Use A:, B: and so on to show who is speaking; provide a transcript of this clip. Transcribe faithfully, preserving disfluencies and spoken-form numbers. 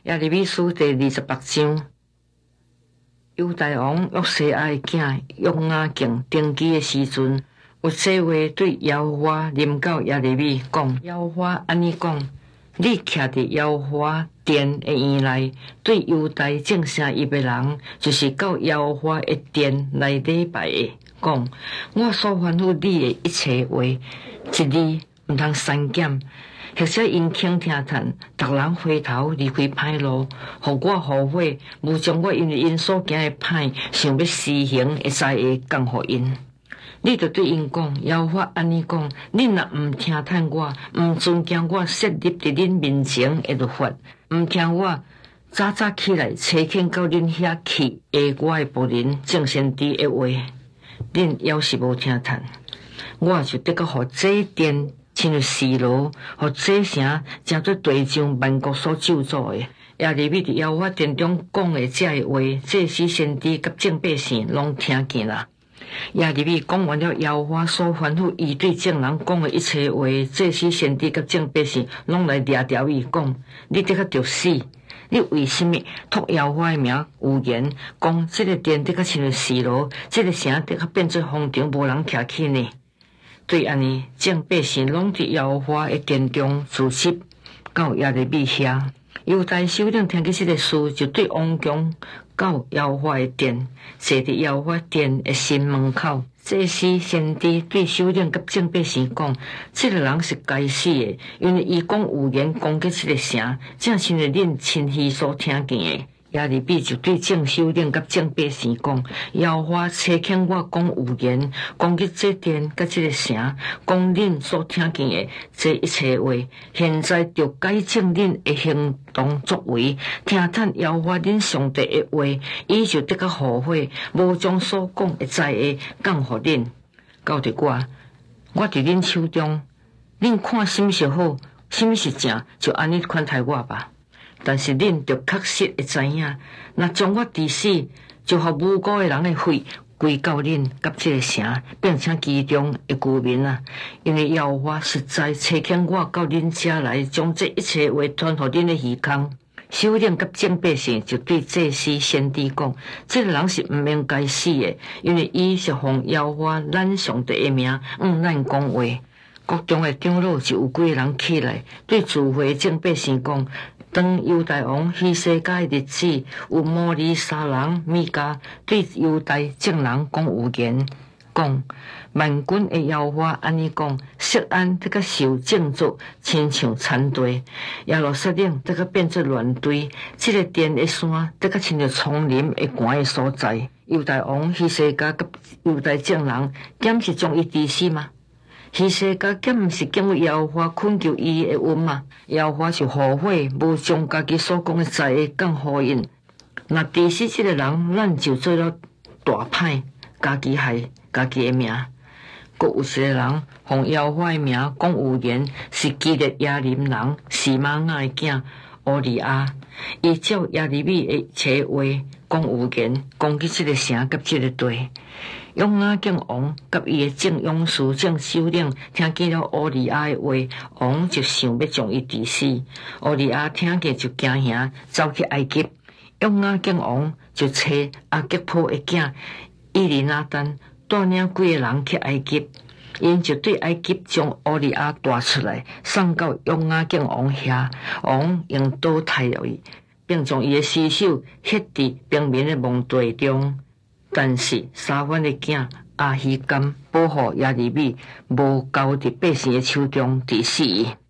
A: 耶利米书第二十六章，犹大王约西亚的囝约雅敬登基的时阵，有这话对耶和华临到耶利米讲：耶和华安尼讲，你徛伫耶和华殿的院内，对犹大正声伊的人，就是到耶和华的殿来礼拜的，讲：我所吩咐你的一切话，一字毋通删减。或者因倾听叹，逐人回头离开歹路，互我后悔，无将我因为因所行的歹，想要施行的灾厄降互因。你着对因讲，耶和华安尼讲：恁若毋听叹我，毋尊敬我设立伫恁面前的律法，毋听我早早起来查遣到恁遐去下我的仆人正先知的话，恁要是无听叹，我就得个互这殿。亲像示罗，互这城诚做地上万国所咒诅的。耶利米伫耶和华殿中讲的这的话，祭司先知甲众百姓拢听见啦。耶利米讲完了耶和华所吩咐伊对众人讲的一切话，祭司先知甲众百姓拢来掠条伊讲：你得个着死！你为什么托耶和华的名有言讲，这个殿得个亲像示罗，这个城得个变做荒场，无人徛起呢？对安尼，众百姓拢伫耶和华的殿中聚集到耶利米遐。犹大首领听见这个事，就对王强到耶和华的殿，坐伫耶和华殿的新门口。祭司先知对首领甲众百姓讲：这个人是该死的，因为伊讲有言攻击这个城，正亲像恁亲耳所听见的。耶利米就对众首领甲众百姓讲：耶和华差遣我讲有言，攻击这殿甲这个城，讲恁所听见的这一切话。现在就改正恁的行动作为，听叹耶和华恁上帝的话，伊就得个后悔，无将所讲的灾厄降互恁。到底我，我伫恁手中，恁看什么是好，什么是正，就安尼款待我吧。但是恁着确实会知影，若将我治死，就互无辜的人的血归到恁甲这个城，并且其中的居民啊！因为耶和华实在差遣我到恁遮来，将这一切话传互恁的耳孔。首领甲众百姓就对祭司先知讲：这个人是毋应该死的，因为伊是奉耶和华咱上帝的名，嗯，咱讲话。国中的长老就有几个人起来，对聚会众百姓讲：当犹大王希西家的日子，有摩利沙人米迦对犹大众人讲有言，讲万军的耶和华安尼讲：锡安这个受建筑，亲像田地；耶路撒冷这个变作乱堆，这个殿的山这个亲像丛林的寒的所在。犹大王希西家甲犹大众人，敢是将伊治死吗？希西家敢毋是敬畏耶和华恳求伊的恩嘛？耶和华是后悔，无将家己所讲的灾厄降互因。若治死这个人，咱就做了大歹，家己害家己的命。阁有一个人奉耶和华的名讲有言，是基列亚林人示玛雅的囝乌利亚，伊照耶利米的切话讲有言，攻击这个城甲这个地。约雅敬王甲伊的众勇士、众首领听见了乌利亚的话，王就想要将伊治死。乌利亚听见就惊吓，走去埃及。约雅敬王就找阿吉普的囝伊利拿丹，带领几个人去埃及。因就对埃及将乌利亚带出来，送到约雅敬王遐。王用刀杀了伊，并将伊的尸首ฮ็伫平民的墓地中。但是沙番的囝阿希甘保护耶利米，无交伫百姓的手中治死伊。